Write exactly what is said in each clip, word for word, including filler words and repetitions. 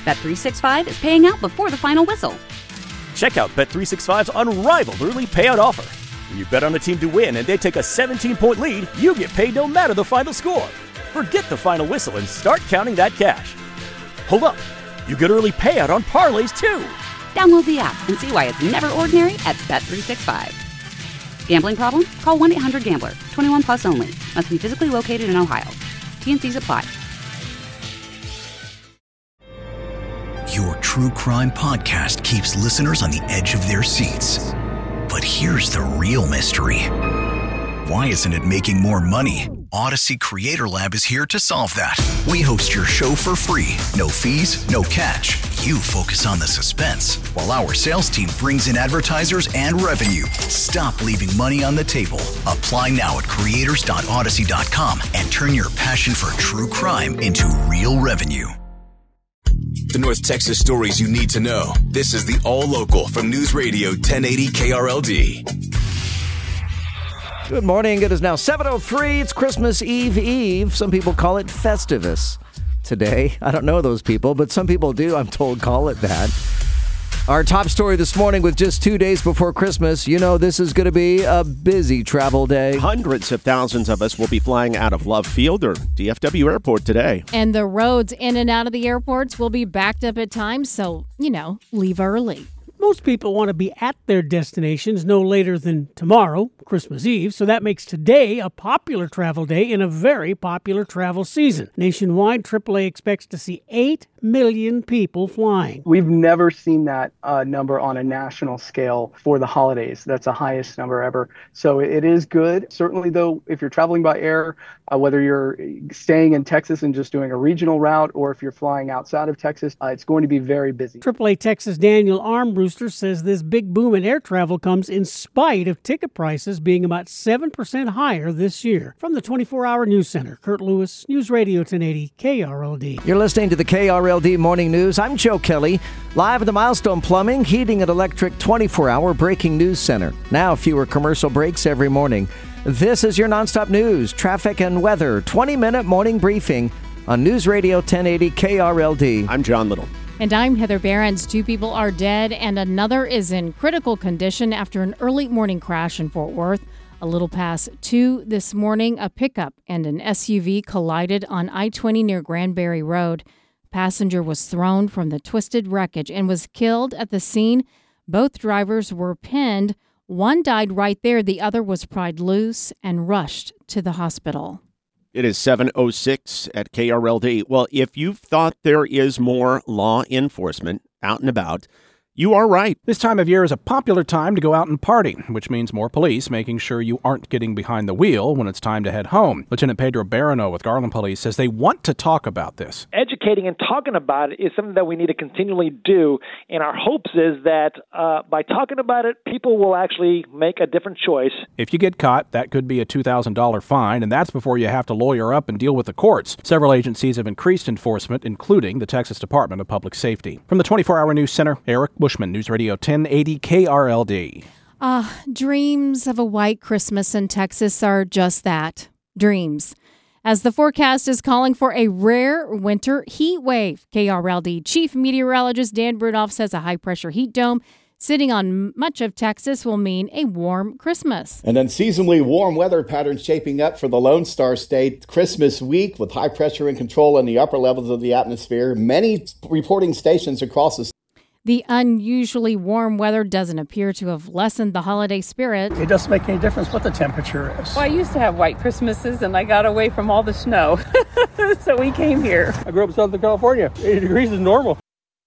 Bet three sixty-five is paying out before the final whistle. Check out Bet three sixty-five's unrivaled early payout offer. When you bet on a team to win and they take a seventeen-point lead, you get paid no matter the final score. Forget the final whistle and start counting that cash. Hold up. You get early payout on parlays, too. Download the app and see why it's never ordinary at Bet three sixty-five. Gambling problem? Call one eight hundred gambler. twenty-one plus only. Must be physically located in Ohio. T N Cs apply. Your true crime podcast keeps listeners on the edge of their seats. But here's the real mystery. Why isn't it making more money? Odyssey Creator Lab is here to solve that. We host your show for free. No fees, no catch. You focus on the suspense, while our sales team brings in advertisers and revenue. Stop leaving money on the table. Apply now at creators dot odyssey dot com and turn your passion for true crime into real revenue. The North Texas stories you need to know. This is the All Local from News Radio ten eighty K R L D. Good morning. It is now seven oh three. It's Christmas Eve Eve. Some people call it Festivus today. I don't know those people, but some people do, I'm told, call it that. Our top story this morning, with just two days before Christmas, you know this is going to be a busy travel day. Hundreds of thousands of us will be flying out of Love Field or D F W Airport today. And the roads in and out of the airports will be backed up at times, so, you know, leave early. Most people want to be at their destinations no later than tomorrow, Christmas Eve, so that makes today a popular travel day in a very popular travel season. Nationwide, triple A expects to see eight million people flying. We've never seen that uh, number on a national scale for the holidays. That's the highest number ever. So it is good. Certainly, though, if you're traveling by air, uh, whether you're staying in Texas and just doing a regional route, or if you're flying outside of Texas, uh, it's going to be very busy. triple A Texas Daniel Armbruster says this big boom in air travel comes in spite of ticket prices being about seven percent higher this year. From the twenty-four hour News Center, Kurt Lewis, News Radio ten eighty K R L D. You're listening to the K R L D Morning News. I'm Joe Kelly, live at the Milestone Plumbing, Heating and Electric twenty-four hour Breaking News Center. Now fewer commercial breaks every morning. This is your nonstop news, traffic, and weather twenty minute morning briefing on News Radio ten eighty K R L D. I'm John Little. And I'm Heather Behrens. Two people are dead and another is in critical condition after an early morning crash in Fort Worth. A little past two this morning, a pickup and an S U V collided on I twenty near Granbury Road. Passenger was thrown from the twisted wreckage and was killed at the scene. Both drivers were pinned. One died right there. The other was pried loose and rushed to the hospital. It is seven oh six at K R L D. Well, if you've thought there is more law enforcement out and about, you are right. This time of year is a popular time to go out and party, which means more police making sure you aren't getting behind the wheel when it's time to head home. Lieutenant Pedro Barano with Garland Police says they want to talk about this. Educating and talking about it is something that we need to continually do, and our hopes is that uh, by talking about it, people will actually make a different choice. If you get caught, that could be a two thousand dollars fine, and that's before you have to lawyer up and deal with the courts. Several agencies have increased enforcement, including the Texas Department of Public Safety. From the twenty-four hour News Center, Eric Bushman, News Radio ten eighty K R L D. Ah, uh, dreams of a white Christmas in Texas are just that, dreams. As the forecast is calling for a rare winter heat wave. K R L D Chief Meteorologist Dan Brunoff says a high-pressure heat dome sitting on much of Texas will mean a warm Christmas. And unseasonably warm weather patterns shaping up for the Lone Star State Christmas week with high pressure and control in the upper levels of the atmosphere. Many reporting stations across the state. The unusually warm weather doesn't appear to have lessened the holiday spirit. It doesn't make any difference what the temperature is. Well, I used to have white Christmases, and I got away from all the snow, so we came here. I grew up in Southern California. eighty degrees is normal.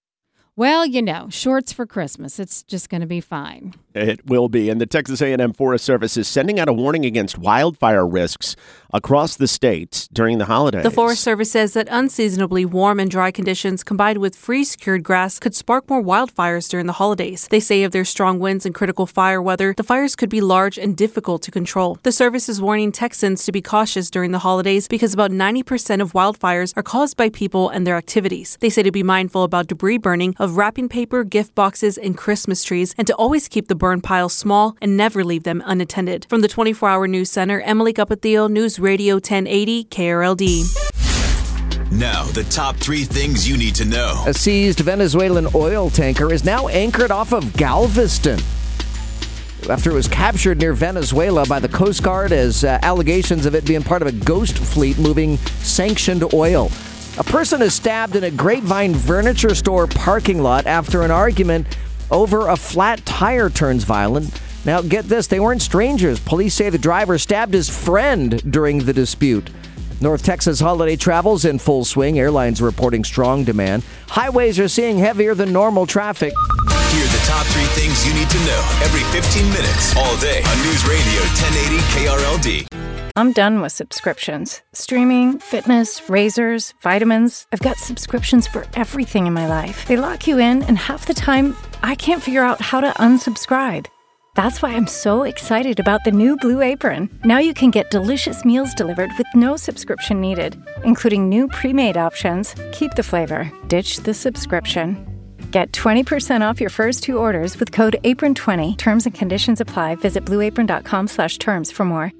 Well, you know, shorts for Christmas. It's just going to be fine. It will be. And the Texas A and M Forest Service is sending out a warning against wildfire risks across the state during the holidays. The Forest Service says that unseasonably warm and dry conditions combined with freeze-cured grass could spark more wildfires during the holidays. They say if there's strong winds and critical fire weather, the fires could be large and difficult to control. The service is warning Texans to be cautious during the holidays because about ninety percent of wildfires are caused by people and their activities. They say to be mindful about debris burning of wrapping paper, gift boxes, and Christmas trees, and to always keep the burn piles small and never leave them unattended. From the twenty-four hour News Center, Emily Gupathiel, News Radio ten eighty K R L D. Now, the top three things you need to know. A seized Venezuelan oil tanker is now anchored off of Galveston after it was captured near Venezuela by the Coast Guard as uh, allegations of it being part of a ghost fleet moving sanctioned oil. A person is stabbed in a Grapevine furniture store parking lot after an argument over a flat tire turns violent. Now, get this, they weren't strangers. Police say the driver stabbed his friend during the dispute. North Texas holiday travel's in full swing. Airlines reporting strong demand. Highways are seeing heavier than normal traffic. Here are the top three things you need to know every fifteen minutes, all day on News Radio ten eighty K R L D. I'm done with subscriptions. Streaming, fitness, razors, vitamins. I've got subscriptions for everything in my life. They lock you in, and half the time, I can't figure out how to unsubscribe. That's why I'm so excited about the new Blue Apron. Now you can get delicious meals delivered with no subscription needed, including new pre-made options. Keep the flavor, ditch the subscription. Get twenty percent off your first two orders with code apron twenty. Terms and conditions apply. Visit blueapron.com slash terms for more.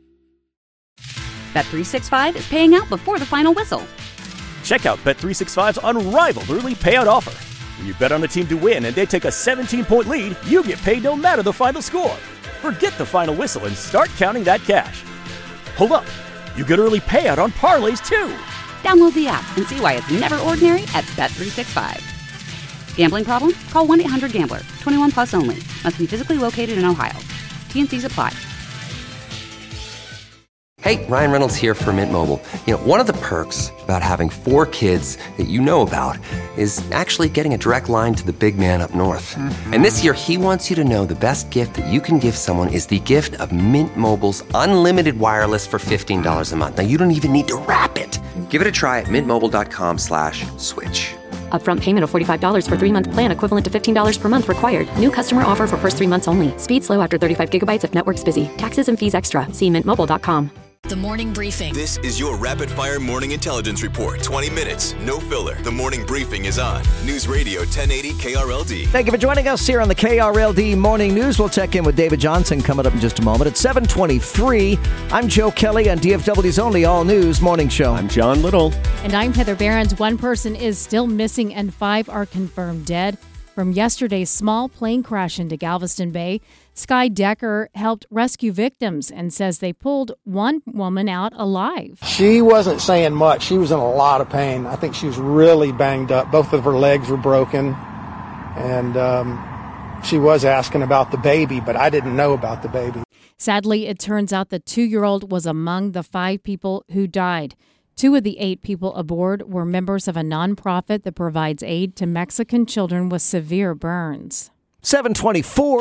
Bet three sixty-five is paying out before the final whistle. Check out Bet three sixty-five's unrivaled early payout offer. When you bet on a team to win and they take a seventeen-point lead, you get paid no matter the final score. Forget the final whistle and start counting that cash. Hold up. You get early payout on parlays, too. Download the app and see why it's never ordinary at Bet three sixty-five. Gambling problem? Call one eight hundred gambler. twenty-one plus only. Must be physically located in Ohio. T N Cs apply. Hey, Ryan Reynolds here for Mint Mobile. You know, one of the perks about having four kids that you know about is actually getting a direct line to the big man up north. Mm-hmm. And this year, he wants you to know the best gift that you can give someone is the gift of Mint Mobile's unlimited wireless for fifteen dollars a month. Now, you don't even need to wrap it. Give it a try at mintmobile.com slash switch. Upfront payment of forty-five dollars for three-month plan equivalent to fifteen dollars per month required. New customer offer for first three months only. Speed slow after thirty-five gigabytes if network's busy. Taxes and fees extra. See mint mobile dot com. The Morning Briefing. This is your Rapid Fire Morning Intelligence Report. twenty minutes, no filler. The Morning Briefing is on News Radio ten eighty K R L D. Thank you for joining us here on the K R L D Morning News. We'll check in with David Johnson coming up in just a moment at seven twenty-three. I'm Joe Kelly on D F W's only all-news morning show. I'm John Little. And I'm Heather Behrens. One person is still missing and five are confirmed dead from yesterday's small plane crash into Galveston Bay. Sky Decker helped rescue victims and says they pulled one woman out alive. She wasn't saying much. She was in a lot of pain. I think she was really banged up. Both of her legs were broken. And um, she was asking about the baby, but I didn't know about the baby. Sadly, it turns out the two-year-old was among the five people who died. Two of the eight people aboard were members of a nonprofit that provides aid to Mexican children with severe burns. seven twenty-four.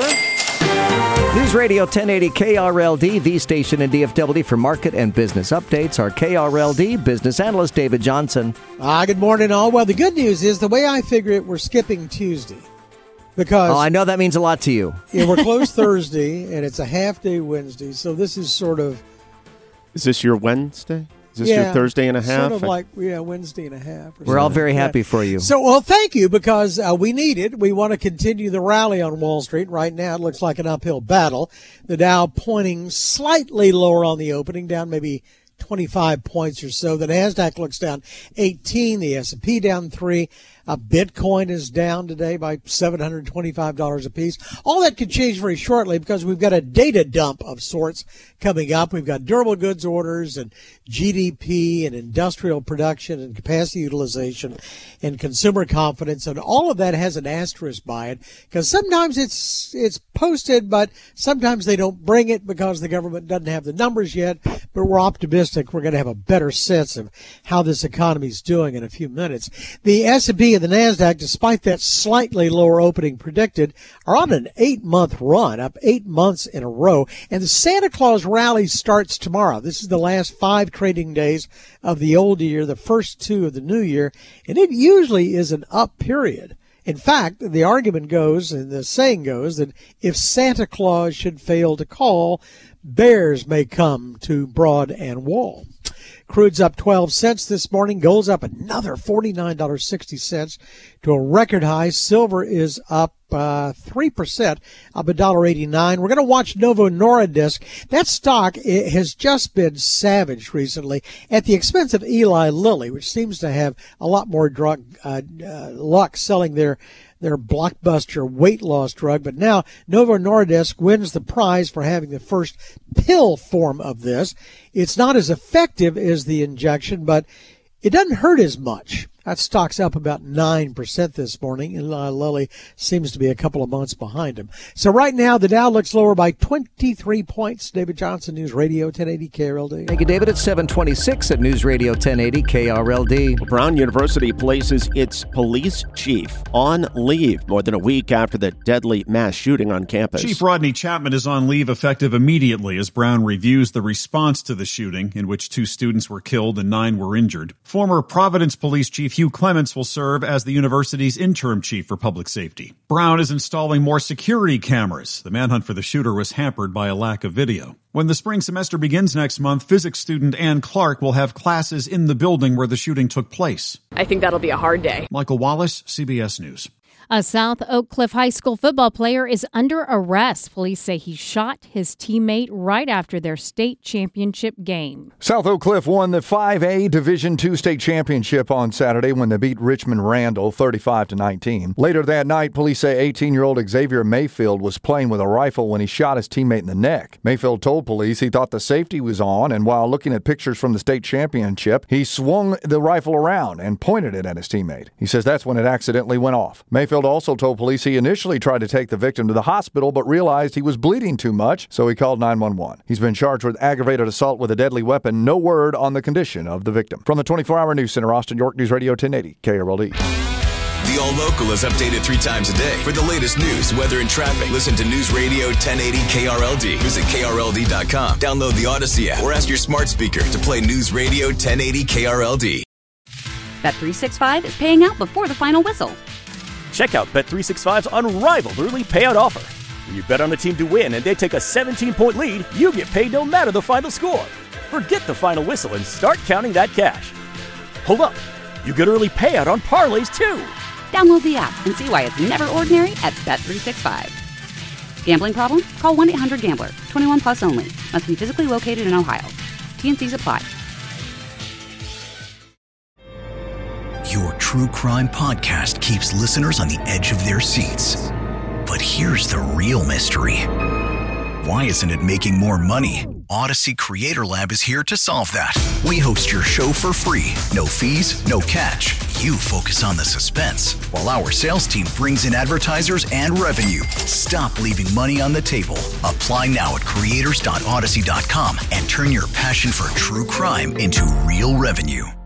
News Radio ten eighty K R L D, the station in D F W for market and business updates. Our K R L D business analyst, David Johnson. Ah, good morning, all. Well, the good news is the way I figure it, we're skipping Tuesday. Because oh, I know that means a lot to you. Yeah, we're closed Thursday, and it's a half-day Wednesday, so this is sort of... Is this your Wednesday? Is this yeah, your Thursday and a half? Sort of like, yeah, Wednesday and a half. We're all very happy for you. So, well, thank you, because uh, we need it. We want to continue the rally on Wall Street. Right now, it looks like an uphill battle. The Dow pointing slightly lower on the opening, down maybe twenty-five points or so. The NASDAQ looks down eighteen. The S and P down three. Uh, Bitcoin is down today by seven hundred twenty-five dollars a piece. All that could change very shortly because we've got a data dump of sorts coming up. We've got durable goods orders and G D P and industrial production and capacity utilization and consumer confidence, and all of that has an asterisk by it because sometimes it's it's posted, but sometimes they don't bring it because the government doesn't have the numbers yet. But we're optimistic we're going to have a better sense of how this economy is doing in a few minutes. The S and P and the NASDAQ, despite that slightly lower opening predicted, are on an eight-month run, up eight months in a row. And the Santa Claus rally starts tomorrow. This is the last five trading days of the old year, the first two of the new year, and it usually is an up period. In fact, the argument goes, and the saying goes, that if Santa Claus should fail to call, bears may come to Broad and Wall. Crude's up twelve cents this morning. Gold's up another forty-nine dollars and sixty cents to a record high. Silver is up uh, three percent, up one dollar eighty-nine. We're going to watch Novo Nordisk. That stock it has just been savaged recently at the expense of Eli Lilly, which seems to have a lot more drug uh, uh, luck selling their their blockbuster weight loss drug. But now Novo Nordisk wins the prize for having the first pill form of this. It's not as effective as the injection, but it doesn't hurt as much. That stock's up about nine percent this morning. Eli Lilly seems to be a couple of months behind him. So right now, the Dow looks lower by twenty-three points. David Johnson, News Radio ten eighty K R L D. Thank you, David. It's seven twenty-six at News Radio ten eighty K R L D. Brown University places its police chief on leave more than a week after the deadly mass shooting on campus. Chief Rodney Chapman is on leave effective immediately as Brown reviews the response to the shooting, in which two students were killed and nine were injured. Former Providence Police Chief Hugh Clements will serve as the university's interim chief for public safety. Brown is installing more security cameras. The manhunt for the shooter was hampered by a lack of video. When the spring semester begins next month, physics student Ann Clark will have classes in the building where the shooting took place. I think that'll be a hard day. Michael Wallace, C B S News. A South Oak Cliff High School football player is under arrest. Police say he shot his teammate right after their state championship game. South Oak Cliff won the five A Division two state championship on Saturday when they beat Richmond Randall thirty-five to nineteen. Later that night, police say eighteen-year-old Xavier Mayfield was playing with a rifle when he shot his teammate in the neck. Mayfield told police he thought the safety was on, and while looking at pictures from the state championship, he swung the rifle around and pointed it at his teammate. He says that's when it accidentally went off. Mayfield also told police he initially tried to take the victim to the hospital but realized he was bleeding too much, so he called nine one one. He's been charged with aggravated assault with a deadly weapon. No word on the condition of the victim. From the twenty-four hour News Center, Austin, York News Radio ten eighty K R L D. The All Local is updated three times a day. For the latest news, weather, and traffic, listen to News Radio ten eighty K R L D. Visit K R L D dot com. Download the Odyssey app or ask your smart speaker to play News Radio ten eighty K R L D. Bet three sixty-five is paying out before the final whistle. Check out Bet three sixty-five's unrivaled early payout offer. When you bet on a team to win and they take a seventeen point lead, you get paid no matter the final score. Forget the final whistle and start counting that cash. Hold up. You get early payout on parlays too. Download the app and see why it's never ordinary at Bet three sixty-five. Gambling problem? Call one eight hundred gambler. twenty-one plus only. Must be physically located in Ohio. T N Cs apply. Your true crime podcast keeps listeners on the edge of their seats. But here's the real mystery. Why isn't it making more money? Odyssey Creator Lab is here to solve that. We host your show for free. No fees, no catch. You focus on the suspense, while our sales team brings in advertisers and revenue. Stop leaving money on the table. Apply now at creators dot odyssey dot com and turn your passion for true crime into real revenue.